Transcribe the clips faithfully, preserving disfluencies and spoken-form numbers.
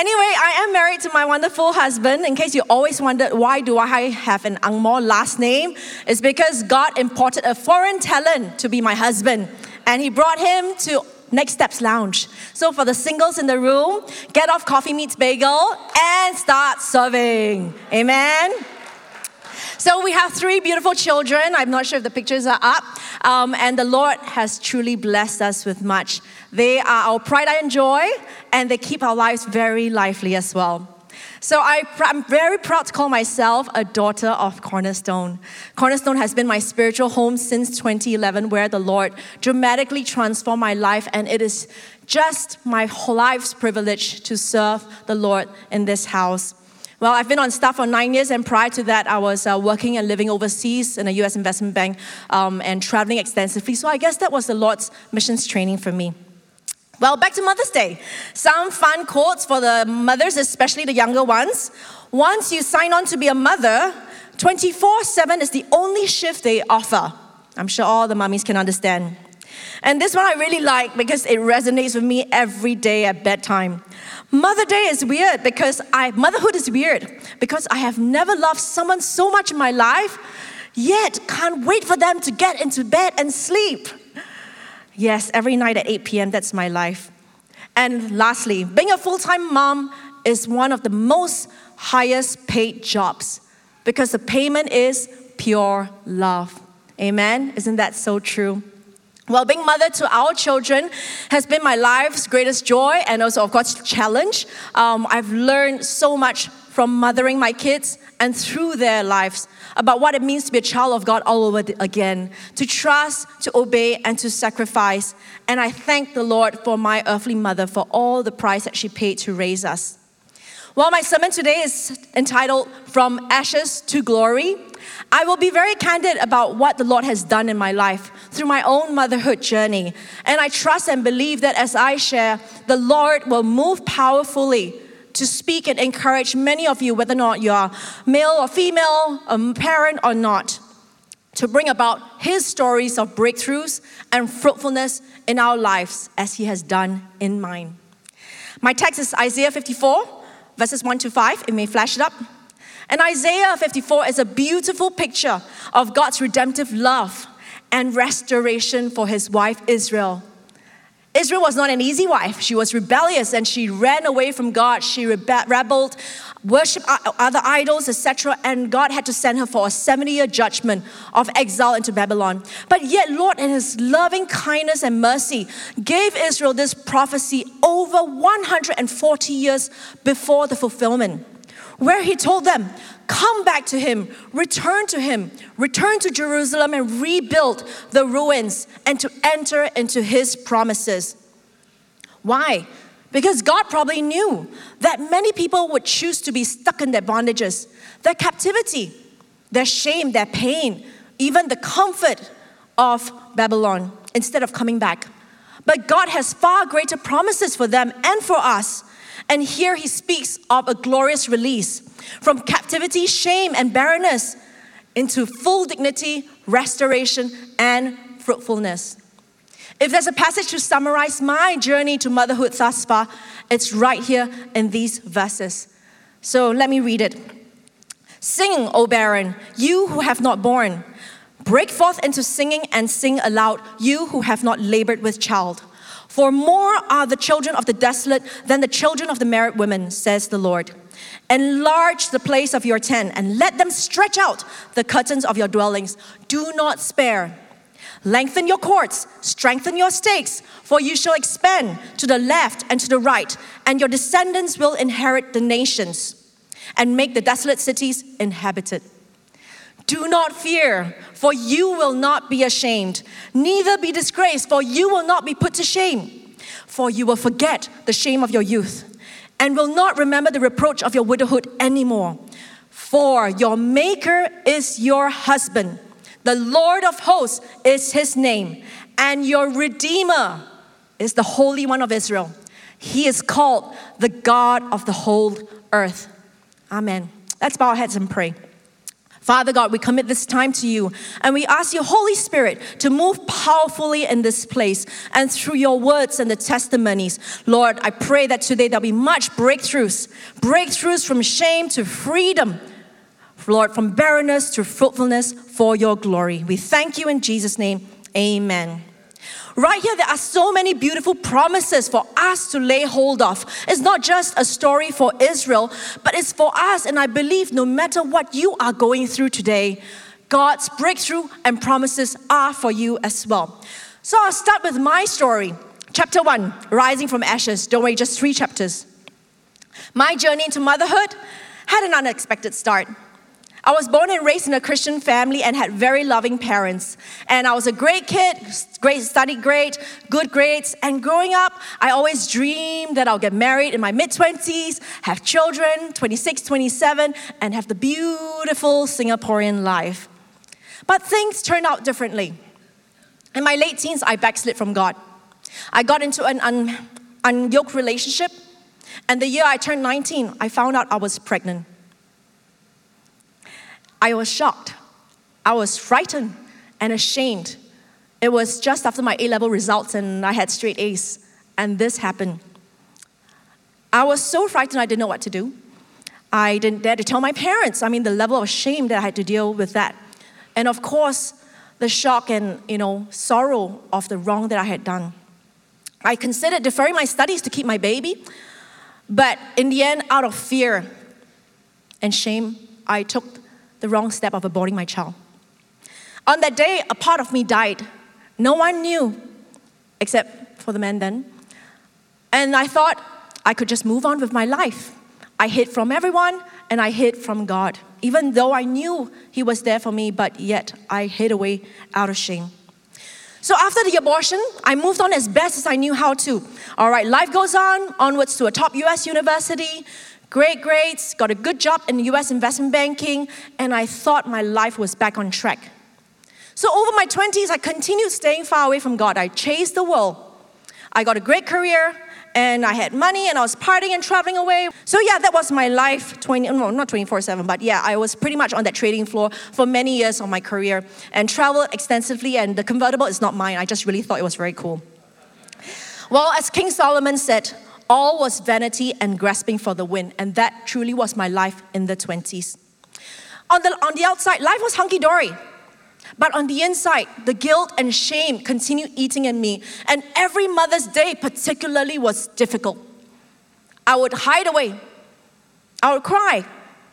Anyway, I am married to my wonderful husband. In case you always wondered why do I have an Ang Mo last name, it's because God imported a foreign talent to be my husband, and He brought him to Next Steps Lounge. So for the singles in the room, get off coffee meets bagel and start serving. Amen. So we have three beautiful children. I'm not sure if the pictures are up. Um, and the Lord has truly blessed us with much. They are our pride and joy, and they keep our lives very lively as well. So I, I'm very proud to call myself a daughter of Cornerstone. Cornerstone has been my spiritual home since twenty eleven, where the Lord dramatically transformed my life, and it is just my whole life's privilege to serve the Lord in this house. Well, I've been on staff for nine years, and prior to that, I was uh, working and living overseas in a U S investment bank um, and traveling extensively. So I guess that was the Lord's missions training for me. Well, back to Mother's Day. Some fun quotes for the mothers, especially the younger ones. Once you sign on to be a mother, twenty-four seven is the only shift they offer. I'm sure all the mummies can understand. And this one I really like because it resonates with me every day at bedtime. Mother Day is weird because I, motherhood is weird because I have never loved someone so much in my life, yet can't wait for them to get into bed and sleep. Yes, every night at eight p.m., that's my life. And lastly, being a full-time mom is one of the most highest paid jobs because the payment is pure love. Amen? Isn't that so true? Well, being mother to our children has been my life's greatest joy and also, of course, challenge. Um, I've learned so much from mothering my kids and through their lives about what it means to be a child of God all over again, to trust, to obey, and to sacrifice. And I thank the Lord for my earthly mother for all the price that she paid to raise us. Well, my sermon today is entitled From Ashes to Glory. I will be very candid about what the Lord has done in my life through my own motherhood journey. And I trust and believe that as I share, the Lord will move powerfully to speak and encourage many of you, whether or not you are male or female, a parent or not, to bring about His stories of breakthroughs and fruitfulness in our lives as He has done in mine. My text is Isaiah fifty-four, verses one to five. It may flash it up. And Isaiah fifty-four is a beautiful picture of God's redemptive love and restoration for His wife Israel. Israel was not an easy wife. She was rebellious and she ran away from God. She rebe- rebelled, worshipped other idols, et cetera. And God had to send her for a seventy-year judgment of exile into Babylon. But yet, Lord, in His loving kindness and mercy, gave Israel this prophecy over one hundred forty years before the fulfillment, where He told them, come back to Him, return to Him, return to Jerusalem and rebuild the ruins and to enter into His promises. Why? Because God probably knew that many people would choose to be stuck in their bondages, their captivity, their shame, their pain, even the comfort of Babylon, instead of coming back. But God has far greater promises for them and for us. And here He speaks of a glorious release from captivity, shame, and barrenness into full dignity, restoration, and fruitfulness. If there's a passage to summarize my journey to motherhood thus far, it's right here in these verses. So let me read it. Sing, O barren, you who have not borne. Break forth into singing and sing aloud, you who have not labored with child. For more are the children of the desolate than the children of the married women, says the Lord. Enlarge the place of your tent and let them stretch out the curtains of your dwellings. Do not spare. Lengthen your cords, strengthen your stakes, for you shall expand to the left and to the right, and your descendants will inherit the nations and make the desolate cities inhabited. Do not fear, for you will not be ashamed, neither be disgraced, for you will not be put to shame. For you will forget the shame of your youth, and will not remember the reproach of your widowhood anymore. For your Maker is your husband, the Lord of hosts is His name, and your Redeemer is the Holy One of Israel. He is called the God of the whole earth. Amen. Let's bow our heads and pray. Father God, we commit this time to you, and we ask your Holy Spirit to move powerfully in this place and through your words and the testimonies. Lord, I pray that today there'll be much breakthroughs, breakthroughs from shame to freedom, Lord, from barrenness to fruitfulness for your glory. We thank you in Jesus' name. Amen. Right here, there are so many beautiful promises for us to lay hold of. It's not just a story for Israel, but it's for us. And I believe no matter what you are going through today, God's breakthrough and promises are for you as well. So I'll start with my story. Chapter one, Rising from Ashes. Don't worry, just three chapters. My journey into motherhood had an unexpected start. I was born and raised in a Christian family and had very loving parents. And I was a great kid, great, studied great, good grades. And growing up, I always dreamed that I'll get married in my mid-twenties, have children, twenty-six, twenty-seven, and have the beautiful Singaporean life. But things turned out differently. In my late teens, I backslid from God. I got into an un- unyoked relationship. And the year I turned nineteen, I found out I was pregnant. I was shocked. I was frightened and ashamed. It was just after my A-level results and I had straight A's, and this happened. I was so frightened I didn't know what to do. I didn't dare to tell my parents. I mean, the level of shame that I had to deal with that. And of course, the shock and, you know, sorrow of the wrong that I had done. I considered deferring my studies to keep my baby, but in the end, out of fear and shame, I took the wrong step of aborting my child. On that day, a part of me died. No one knew, except for the man then. And I thought I could just move on with my life. I hid from everyone, and I hid from God. Even though I knew He was there for me, but yet I hid away out of shame. So after the abortion, I moved on as best as I knew how to. All right, life goes on, onwards to a top U S university, great grades, got a good job in U S investment banking, and I thought my life was back on track. So over my twenties, I continued staying far away from God. I chased the world. I got a great career, and I had money, and I was partying and traveling away. So yeah, that was my life, twenty, no, not twenty-four seven, but yeah, I was pretty much on that trading floor for many years of my career and traveled extensively, and the convertible is not mine. I just really thought it was very cool. Well, as King Solomon said, all was vanity and grasping for the wind, and that truly was my life in the twenties. On the, on the outside, life was hunky-dory. But on the inside, the guilt and shame continued eating at me, and every Mother's Day particularly was difficult. I would hide away. I would cry.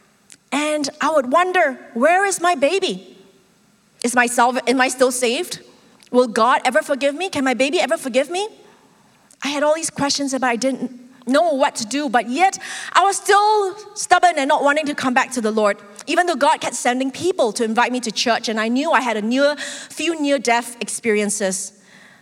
And I would wonder, where is my baby? Is my salva- am I still saved? Will God ever forgive me? Can my baby ever forgive me? I had all these questions, but I didn't know what to do. But yet, I was still stubborn and not wanting to come back to the Lord, even though God kept sending people to invite me to church, and I knew I had a near, few near-death experiences.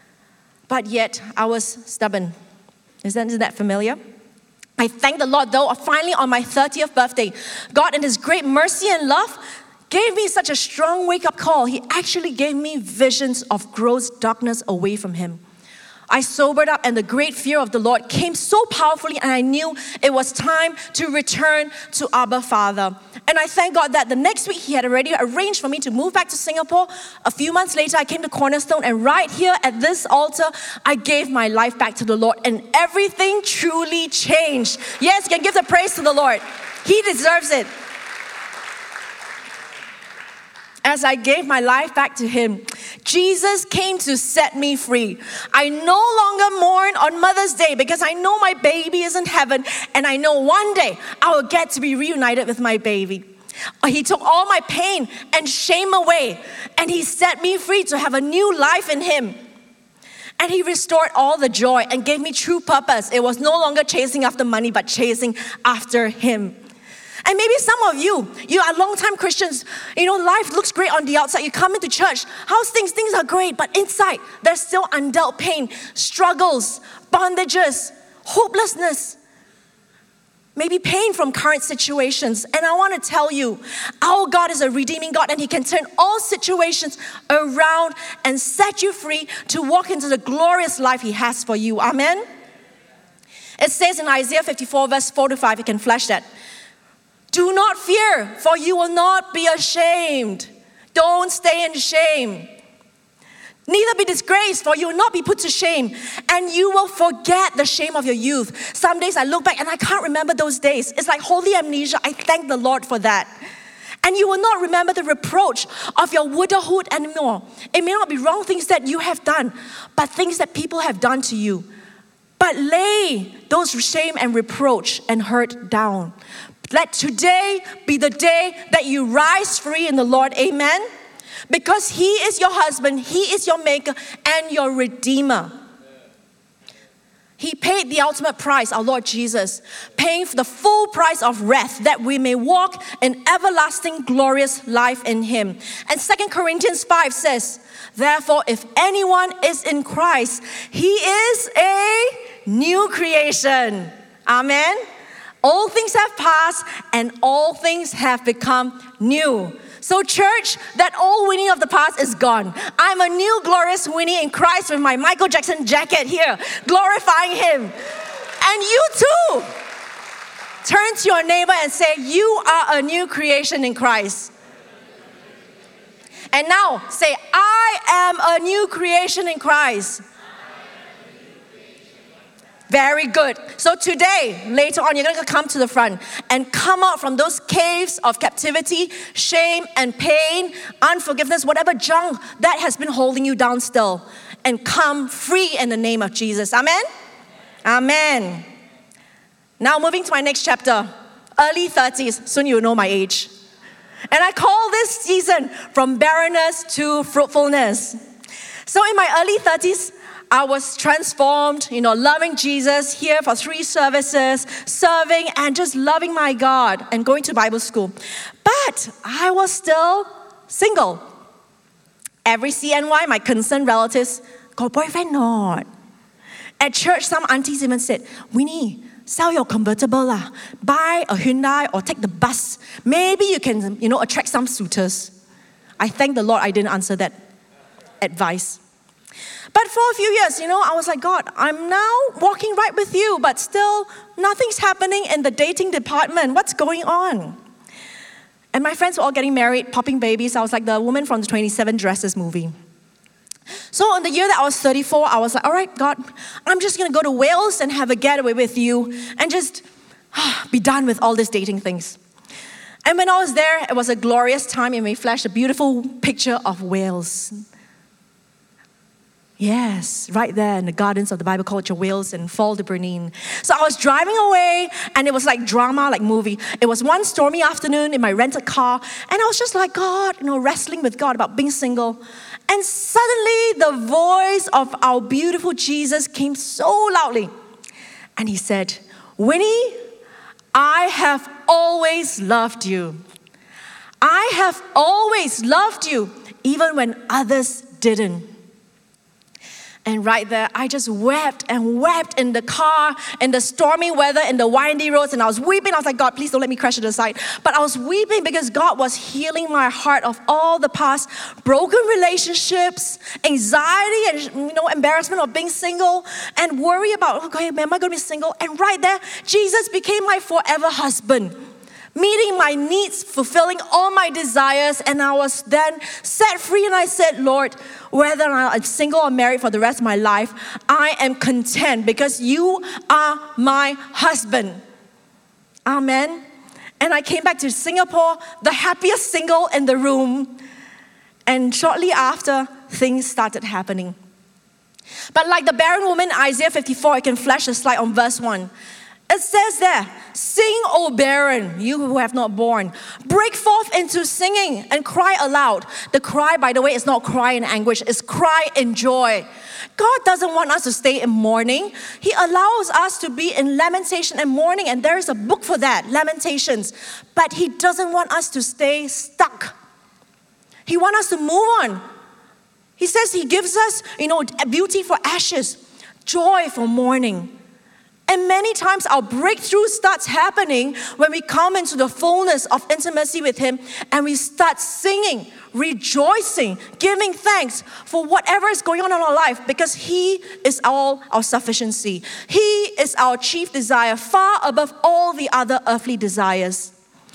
But yet, I was stubborn. Isn't, isn't that familiar? I thank the Lord, though, finally on my thirtieth birthday, God in His great mercy and love gave me such a strong wake-up call. He actually gave me visions of gross darkness away from Him. I sobered up, and the great fear of the Lord came so powerfully, and I knew it was time to return to Abba Father. And I thank God that the next week He had already arranged for me to move back to Singapore. A few months later, I came to Cornerstone, and right here at this altar, I gave my life back to the Lord, and everything truly changed. Yes, you can give the praise to the Lord. He deserves it. As I gave my life back to Him, Jesus came to set me free. I no longer mourn on Mother's Day because I know my baby is in heaven, and I know one day I will get to be reunited with my baby. He took all my pain and shame away, and He set me free to have a new life in Him. And He restored all the joy and gave me true purpose. It was no longer chasing after money, but chasing after Him. And maybe some of you, you are long-time Christians. You know, life looks great on the outside. You come into church, how's things? Things are great, but inside, there's still undealt pain, struggles, bondages, hopelessness, maybe pain from current situations. And I want to tell you, our God is a redeeming God, and He can turn all situations around and set you free to walk into the glorious life He has for you. Amen? It says in Isaiah fifty-four, verse four to five, you can flash that. Do not fear, for you will not be ashamed. Don't stay in shame. Neither be disgraced, for you will not be put to shame, and you will forget the shame of your youth. Some days I look back and I can't remember those days. It's like holy amnesia. I thank the Lord for that. And you will not remember the reproach of your widowhood anymore. It may not be wrong things that you have done, but things that people have done to you. But lay those shame and reproach and hurt down. Let today be the day that you rise free in the Lord. Amen. Because He is your husband, He is your maker and your redeemer. He paid the ultimate price, our Lord Jesus, paying for the full price of wrath that we may walk in everlasting glorious life in Him. And Second Corinthians five says, therefore, if anyone is in Christ, he is a new creation. Amen. All things have passed and all things have become new. So church, that old Winnie of the past is gone. I'm a new glorious Winnie in Christ with my Michael Jackson jacket here, glorifying Him. And you too. Turn to your neighbor and say, you are a new creation in Christ. And now say, I am a new creation in Christ. Very good. So today, later on, you're going to come to the front and come out from those caves of captivity, shame and pain, unforgiveness, whatever junk that has been holding you down still, and come free in the name of Jesus. Amen? Amen. Now moving to my next chapter, early thirties. Soon you'll know my age. And I call this season from barrenness to fruitfulness. So in my early thirties, I was transformed, you know, loving Jesus, here for three services, serving and just loving my God and going to Bible school. But I was still single. Every C N Y, my concerned relatives, got boyfriend not. At church, some aunties even said, Winnie, sell your convertible lah, buy a Hyundai or take the bus. Maybe you can, you know, attract some suitors. I thank the Lord I didn't answer that advice. But for a few years, you know, I was like, God, I'm now walking right with you, but still nothing's happening in the dating department. What's going on? And my friends were all getting married, popping babies. I was like the woman from the twenty-seven Dresses movie. So in the year that I was thirty-four, I was like, all right, God, I'm just going to go to Wales and have a getaway with you and just be done with all these dating things. And when I was there, it was a glorious time and we flashed a beautiful picture of Wales. Yes, right there in the gardens of the Bible Culture, Wales and Fall de Brenine. So I was driving away and it was like drama, like movie. It was one stormy afternoon in my rented car and I was just like, God, you know, wrestling with God about being single. And suddenly the voice of our beautiful Jesus came so loudly. And He said, Winnie, I have always loved you. I have always loved you, even when others didn't. And right there, I just wept and wept in the car, in the stormy weather, in the windy roads, and I was weeping. I was like, God, please don't let me crash to the side. But I was weeping because God was healing my heart of all the past broken relationships, anxiety and, you know, embarrassment of being single, and worry about, okay, am I going to be single? And right there, Jesus became my forever husband, meeting my needs, fulfilling all my desires, and I was then set free. And I said, Lord, whether I'm single or married for the rest of my life, I am content because you are my husband. Amen. And I came back to Singapore, the happiest single in the room. And shortly after, things started happening. But like the barren woman, Isaiah fifty-four, I can flash a slide on verse one. It says there, sing, O barren, you who have not borne. Break forth into singing and cry aloud. The cry, by the way, is not cry in anguish, it's cry in joy. God doesn't want us to stay in mourning. He allows us to be in lamentation and mourning, and there is a book for that, Lamentations. But He doesn't want us to stay stuck. He wants us to move on. He says He gives us, you know, beauty for ashes, joy for mourning. And many times our breakthrough starts happening when we come into the fullness of intimacy with Him and we start singing, rejoicing, giving thanks for whatever is going on in our life, because He is all our sufficiency. He is our chief desire, far above all the other earthly desires.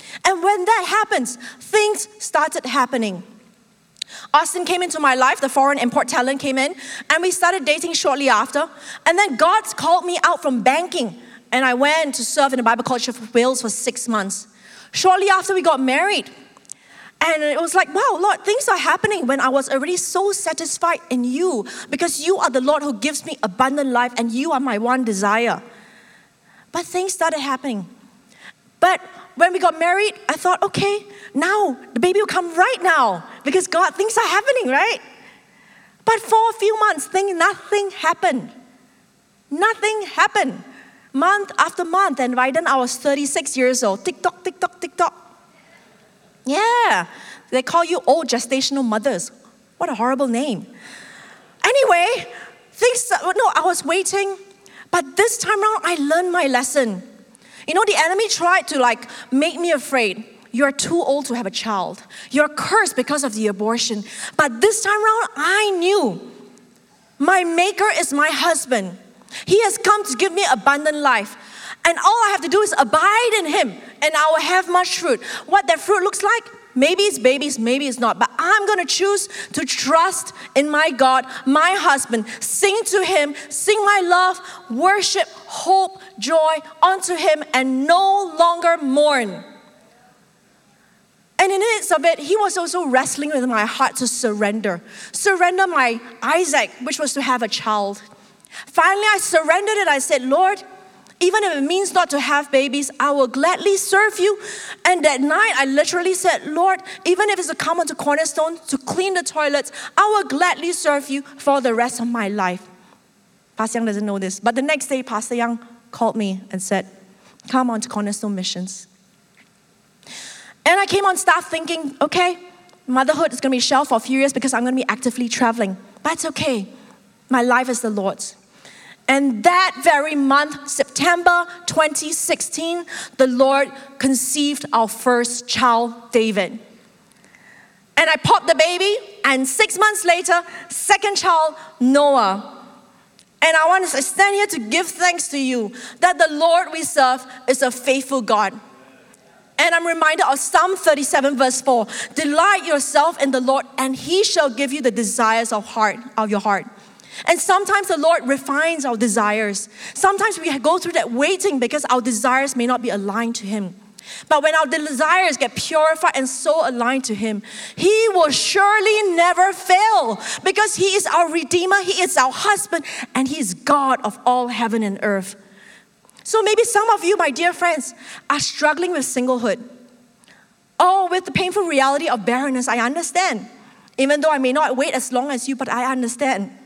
And when that happens, things started happening. Austin came into my life, the foreign import talent came in, and we started dating shortly after. And then God called me out from banking, and I went to serve in the Bible College of Wales for six months. Shortly after, we got married. And it was like, wow, Lord, things are happening when I was already so satisfied in you, because you are the Lord who gives me abundant life, and you are my one desire. But things started happening. But when we got married, I thought, okay, now the baby will come right now, because God, things are happening, right? But for a few months, thing, nothing happened. Nothing happened. Month after month, and by then I was thirty-six years old. Tick-tock, tick-tock, tick-tock. Yeah, they call you old gestational mothers. What a horrible name. Anyway, things, no, I was waiting, but this time around, I learned my lesson. You know, the enemy tried to like make me afraid. You're too old to have a child. You're cursed because of the abortion. But this time around, I knew my maker is my husband. He has come to give me abundant life. And all I have to do is abide in Him, and I will have much fruit. What that fruit looks like, maybe it's babies, maybe it's not. But I'm going to choose to trust in my God, my husband, sing to Him, sing my love, worship, hope, joy unto Him, and no longer mourn. And in the midst of it, He was also wrestling with my heart to surrender. Surrender my Isaac, which was to have a child. Finally, I surrendered it. I said, Lord, even if it means not to have babies, I will gladly serve you. And that night, I literally said, Lord, even if it's to come onto Cornerstone to clean the toilets, I will gladly serve you for the rest of my life. Pastor Young doesn't know this, but the next day, Pastor Young called me and said, come on to Cornerstone Missions. And I came on staff thinking, okay, motherhood is going to be shelved for a few years because I'm going to be actively traveling. But it's okay. My life is the Lord's. And that very month, September twenty sixteen, the Lord conceived our first child, David. And I popped the baby, and six months later, second child, Noah. And I want to stand here to give thanks to you that the Lord we serve is a faithful God. And I'm reminded of Psalm thirty-seven verse four. Delight yourself in the Lord, and He shall give you the desires of heart of your heart. And sometimes the Lord refines our desires. Sometimes we go through that waiting because our desires may not be aligned to Him. But when our desires get purified and so aligned to Him, He will surely never fail, because He is our Redeemer, He is our husband, and He is God of all heaven and earth. So maybe some of you, my dear friends, are struggling with singlehood. Oh, with the painful reality of barrenness, I understand. Even though I may not wait as long as you, but I understand.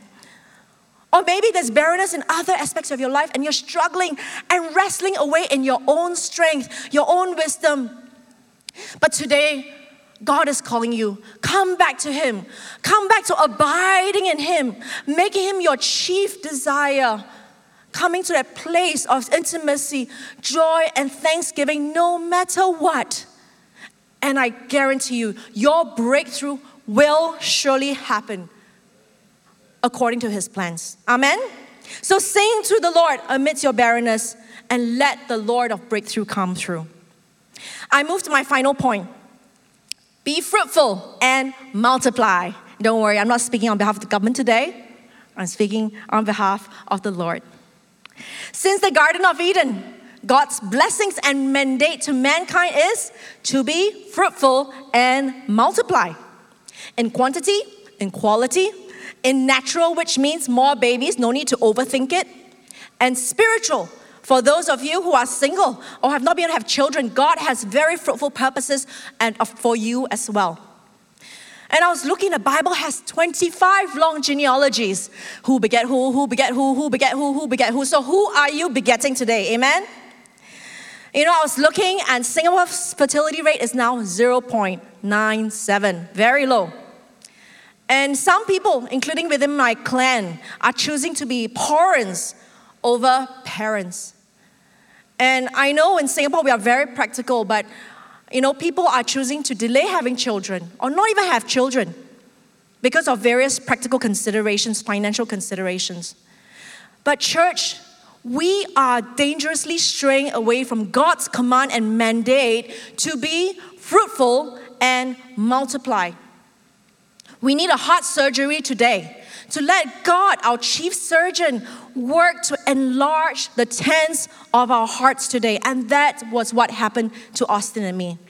Or maybe there's barrenness in other aspects of your life, and you're struggling and wrestling away in your own strength, your own wisdom. But today, God is calling you. Come back to Him. Come back to abiding in Him, making Him your chief desire. Coming to that place of intimacy, joy, and thanksgiving, no matter what. And I guarantee you, your breakthrough will surely happen according to His plans. Amen? So sing to the Lord amidst your barrenness, and let the Lord of breakthrough come through. I move to my final point. Be fruitful and multiply. Don't worry, I'm not speaking on behalf of the government today. I'm speaking on behalf of the Lord. Since the Garden of Eden, God's blessings and mandate to mankind is to be fruitful and multiply. In quantity, in quality, in natural, which means more babies, no need to overthink it. And spiritual, for those of you who are single or have not been able to have children, God has very fruitful purposes and for you as well. And I was looking, the Bible has twenty-five long genealogies. Who beget who, who beget who, who beget who, who beget who. So who are you begetting today? Amen? You know, I was looking, and Singapore's fertility rate is now zero point nine seven. Very low. And some people, including within my clan, are choosing to be parents over parents. And I know in Singapore we are very practical, but you know, people are choosing to delay having children or not even have children because of various practical considerations, financial considerations. But church, we are dangerously straying away from God's command and mandate to be fruitful and multiply. We need a heart surgery today to let God, our chief surgeon, work to enlarge the tents of our hearts today. And that was what happened to Austin and me.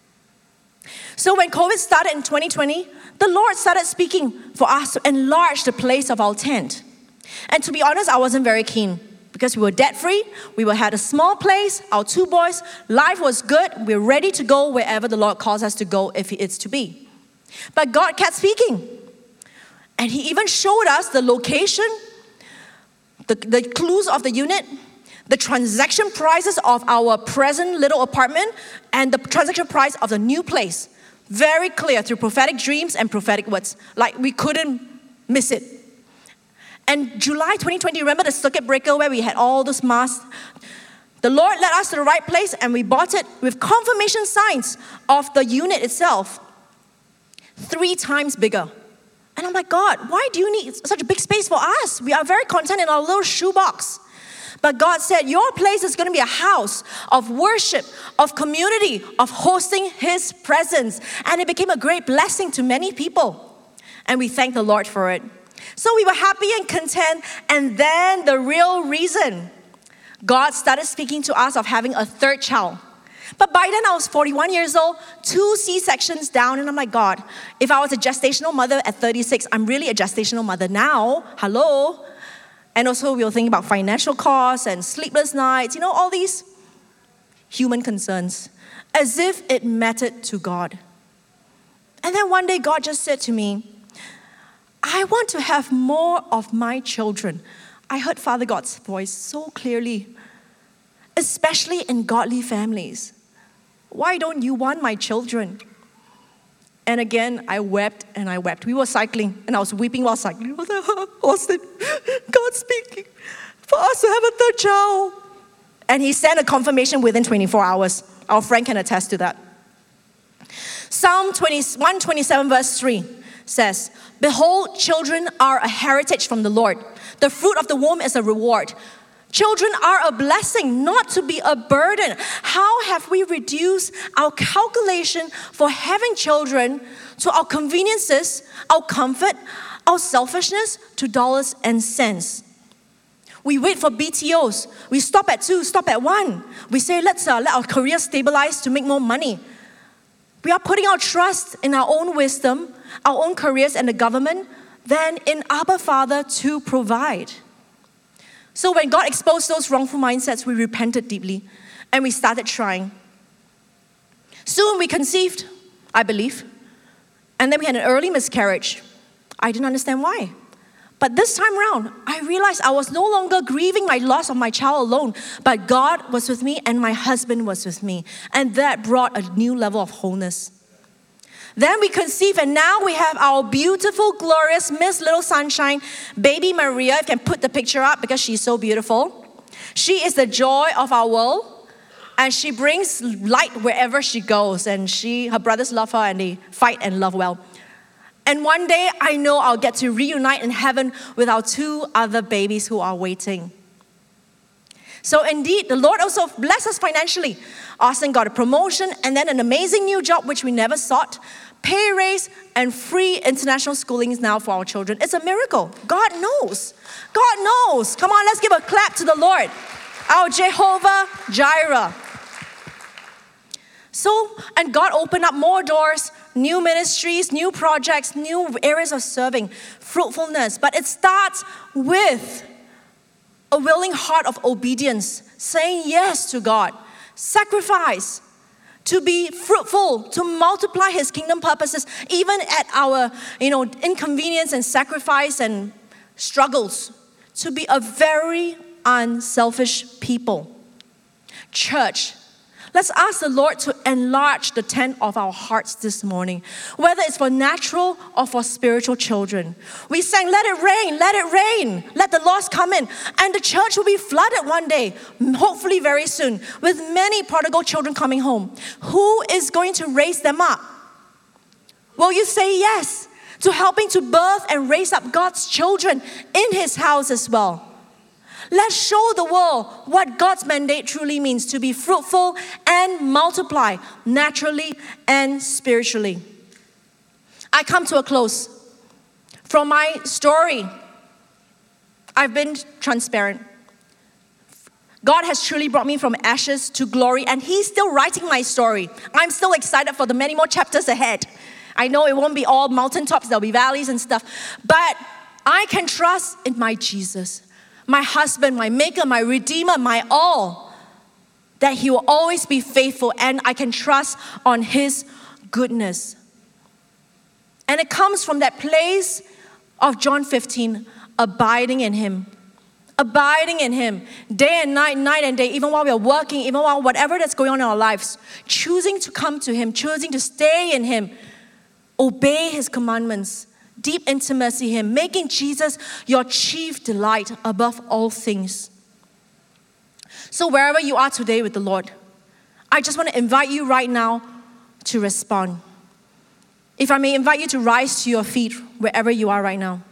So when COVID started in twenty twenty, the Lord started speaking for us to enlarge the place of our tent. And to be honest, I wasn't very keen because we were debt-free, we had a small place, our two boys, life was good, we were ready to go wherever the Lord calls us to go if it's to be. But God kept speaking. And He even showed us the location, the, the clues of the unit, the transaction prices of our present little apartment, and the transaction price of the new place. Very clear through prophetic dreams and prophetic words. Like we couldn't miss it. And July twenty twenty, remember the circuit breaker where we had all those masks? The Lord led us to the right place and we bought it with confirmation signs of the unit itself. Three times bigger. And I'm like, God, why do you need such a big space for us? We are very content in our little shoebox. But God said, your place is going to be a house of worship, of community, of hosting His presence. And it became a great blessing to many people. And we thank the Lord for it. So we were happy and content. And then the real reason, God started speaking to us of having a third child. But by then I was forty-one years old, two C-sections down, and I'm like, God, if I was a gestational mother at thirty-six, I'm really a gestational mother now. Hello? And also we were thinking about financial costs and sleepless nights, you know, all these human concerns, as if it mattered to God. And then one day God just said to me, I want to have more of my children. I heard Father God's voice so clearly, especially in godly families. Why don't you want my children? And again, I wept and I wept. We were cycling and I was weeping while cycling. Austin, God's speaking for us to have a third child. And He sent a confirmation within twenty-four hours. Our friend can attest to that. Psalm one twenty-seven verse three says, behold, children are a heritage from the Lord. The fruit of the womb is a reward. Children are a blessing, not to be a burden. How have we reduced our calculation for having children to our conveniences, our comfort, our selfishness, to dollars and cents? We wait for B T Os. We stop at two, stop at one. We say, let's uh, let our career stabilize to make more money. We are putting our trust in our own wisdom, our own careers and the government, than in Abba Father to provide. So when God exposed those wrongful mindsets, we repented deeply and we started trying. Soon we conceived, I believe, and then we had an early miscarriage. I didn't understand why. But this time around, I realized I was no longer grieving my loss of my child alone, but God was with me and my husband was with me. And that brought a new level of wholeness. Then we conceived, and now we have our beautiful, glorious Miss Little Sunshine, baby Maria. You can put the picture up because she's so beautiful. She is the joy of our world, and she brings light wherever she goes. And she, her brothers love her, and they fight and love well. And one day, I know I'll get to reunite in heaven with our two other babies who are waiting. So indeed, the Lord also blessed us financially. Austin got a promotion and then an amazing new job which we never sought, pay raise, and free international schooling now for our children. It's a miracle. God knows. God knows. Come on, let's give a clap to the Lord, our Jehovah Jireh. So, and God opened up more doors, new ministries, new projects, new areas of serving, fruitfulness. But it starts with a willing heart of obedience, saying yes to God, sacrifice, to be fruitful, to multiply His kingdom purposes, even at our, you know, inconvenience and sacrifice and struggles, to be a very unselfish people. Church, let's ask the Lord to enlarge the tent of our hearts this morning, whether it's for natural or for spiritual children. We sang, let it rain, let it rain, let the lost come in. And the church will be flooded one day, hopefully very soon, with many prodigal children coming home. Who is going to raise them up? Will you say yes to helping to birth and raise up God's children in His house as well? Let's show the world what God's mandate truly means, to be fruitful and multiply naturally and spiritually. I come to a close. From my story, I've been transparent. God has truly brought me from ashes to glory, and He's still writing my story. I'm still excited for the many more chapters ahead. I know it won't be all mountaintops, there'll be valleys and stuff, but I can trust in my Jesus, my husband, my maker, my redeemer, my all, that He will always be faithful, and I can trust on His goodness. And it comes from that place of John fifteen, abiding in Him. Abiding in Him, day and night, night and day, even while we're working, even while whatever that's going on in our lives, choosing to come to Him, choosing to stay in Him, obey His commandments, deep intimacy in Him, making Jesus your chief delight above all things. So wherever you are today with the Lord, I just want to invite you right now to respond. If I may invite you to rise to your feet wherever you are right now.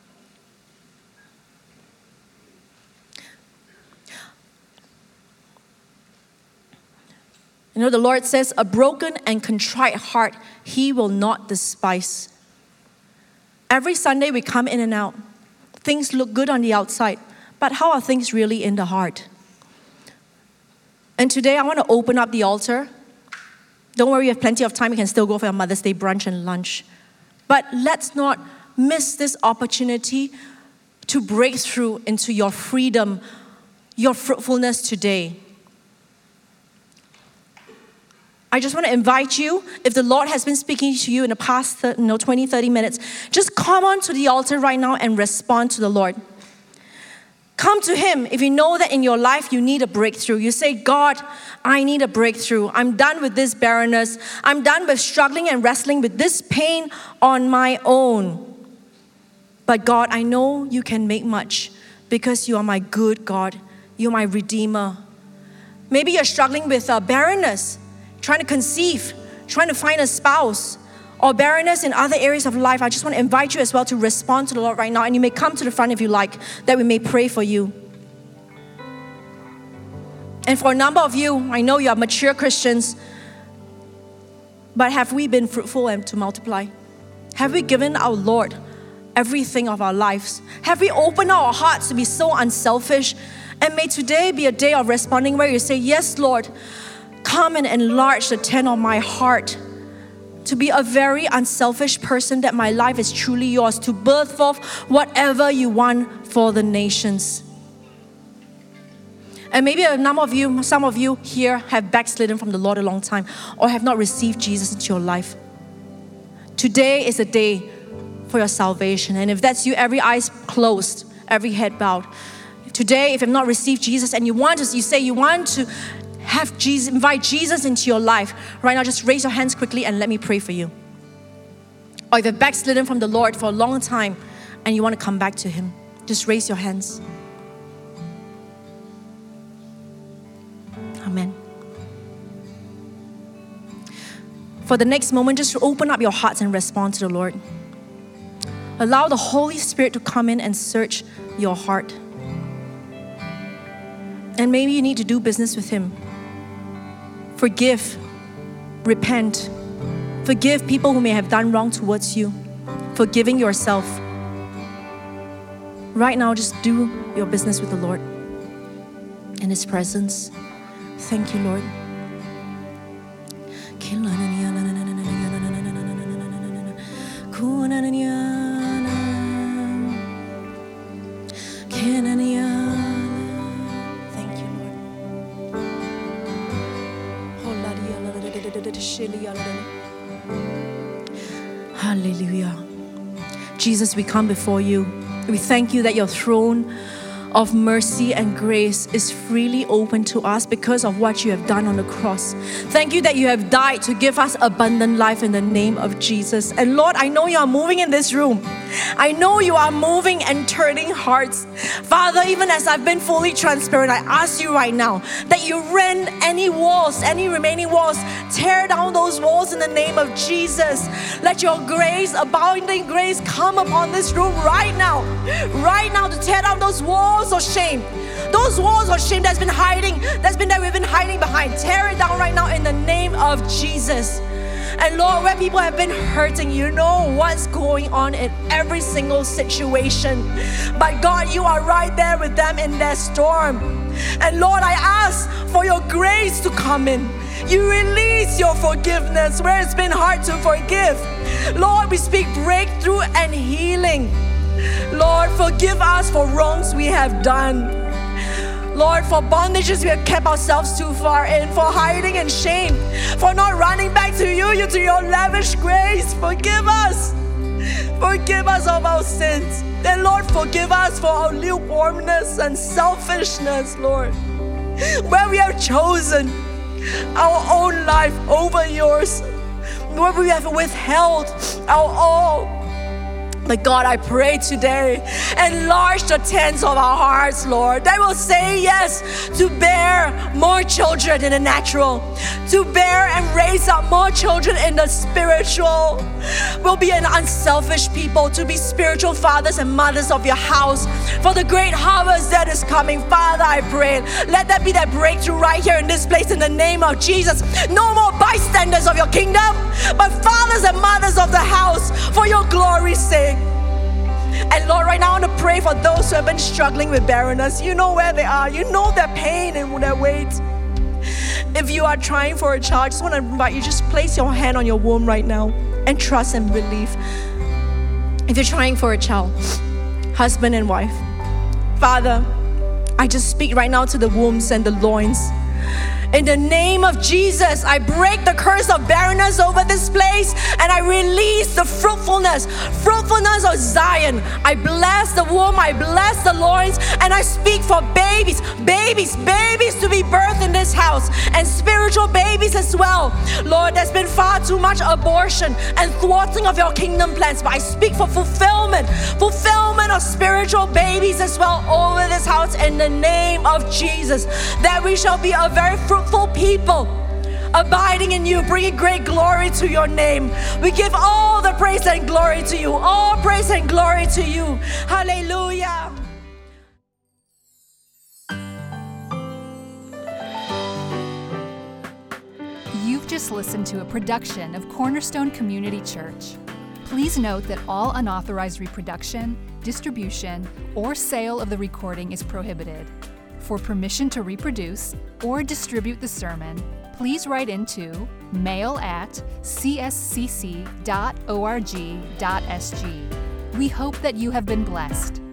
You know, the Lord says, a broken and contrite heart He will not despise. Every Sunday we come in and out. Things look good on the outside, but how are things really in the heart? And today I want to open up the altar. Don't worry, you have plenty of time. You can still go for your Mother's Day brunch and lunch. But let's not miss this opportunity to break through into your freedom, your fruitfulness today. I just want to invite you, if the Lord has been speaking to you in the past you know, twenty, thirty minutes, just come on to the altar right now and respond to the Lord. Come to Him if you know that in your life you need a breakthrough. You say, God, I need a breakthrough. I'm done with this barrenness. I'm done with struggling and wrestling with this pain on my own. But God, I know you can make much because you are my good God. You're my Redeemer. Maybe you're struggling with uh, barrenness, trying to conceive, trying to find a spouse, or barrenness in other areas of life. I just want to invite you as well to respond to the Lord right now. And you may come to the front if you like, that we may pray for you. And for a number of you, I know you are mature Christians, but have we been fruitful and to multiply? Have we given our Lord everything of our lives? Have we opened our hearts to be so unselfish? And may today be a day of responding where you say, yes, Lord, come and enlarge the tent of my heart to be a very unselfish person, that my life is truly yours, to birth forth whatever you want for the nations. And maybe a number of you, some of you here have backslidden from the Lord a long time or have not received Jesus into your life. Today is a day for your salvation. And if that's you, every eye closed, every head bowed. Today, if you have not received Jesus and you want to, you say you want to have Jesus, invite Jesus into your life, right now just raise your hands quickly and let me pray for you. Or if you're backslidden from the Lord for a long time and you want to come back to Him, just raise your hands. Amen. For the next moment, just open up your hearts and respond to the Lord. Allow the Holy Spirit to come in and search your heart. And maybe you need to do business with Him. Forgive, repent, forgive people who may have done wrong towards you, forgiving yourself. Right now, just do your business with the Lord in His presence. Thank you, Lord. Hallelujah. Jesus, we come before you. We thank you that your throne of mercy and grace is freely open to us because of what you have done on the cross. Thank you that you have died to give us abundant life in the name of Jesus. And Lord, I know you are moving in this room. I know you are moving and turning hearts. Father, even as I've been fully transparent, I ask you right now that you rend any walls, any remaining walls, tear down those walls in the name of Jesus. Let your grace, abounding grace, come upon this room right now, right now to tear down those walls walls of shame, those walls of shame that's been hiding, that's been that we've been hiding behind, tear it down right now in the name of Jesus. And Lord, where people have been hurting, you know what's going on in every single situation. But God, you are right there with them in their storm. And Lord, I ask for your grace to come in. You release your forgiveness where it's been hard to forgive. Lord, we speak breakthrough and healing. Lord, forgive us for wrongs we have done. Lord, for bondages we have kept ourselves too far in, for hiding in shame, for not running back to you, you to your lavish grace. Forgive us. Forgive us of our sins. And Lord, forgive us for our lukewarmness and selfishness, Lord, where we have chosen our own life over yours, where we have withheld our all. But God, I pray today, enlarge the tents of our hearts, Lord, that will say yes to bear more children in the natural, to bear and raise up more children in the spiritual. We'll be an unselfish people, to be spiritual fathers and mothers of your house for the great harvest that is coming. Father, I pray, let that be that breakthrough right here in this place in the name of Jesus. No more bystanders of your kingdom, but fathers and mothers of the house for your glory's sake. And Lord, right now I want to pray for those who have been struggling with barrenness. You know where they are. You know their pain and their weight. If you are trying for a child, I just want to invite you, just place your hand on your womb right now and trust and believe. If you're trying for a child, husband and wife, Father, I just speak right now to the wombs and the loins. In the name of Jesus, I break the curse of barrenness over this place and I release the fruitfulness, fruitfulness of Zion. I bless the womb, I bless the loins, and I speak for babies, babies, babies to be birthed in this house, and spiritual babies as well. Lord, there's been far too much abortion and thwarting of your kingdom plans, but I speak for fulfillment, fulfillment of spiritual babies as well over this house in the name of Jesus, that we shall be a very fruitful people, abiding in you, bringing great glory to your name. We give all the praise and glory to you, all praise and glory to you. Hallelujah. You've just listened to a production of Cornerstone Community Church. Please note that all unauthorized reproduction, distribution, or sale of the recording is prohibited. For permission to reproduce or distribute the sermon, please write into mail at c s c c dot org dot s g. We hope that you have been blessed.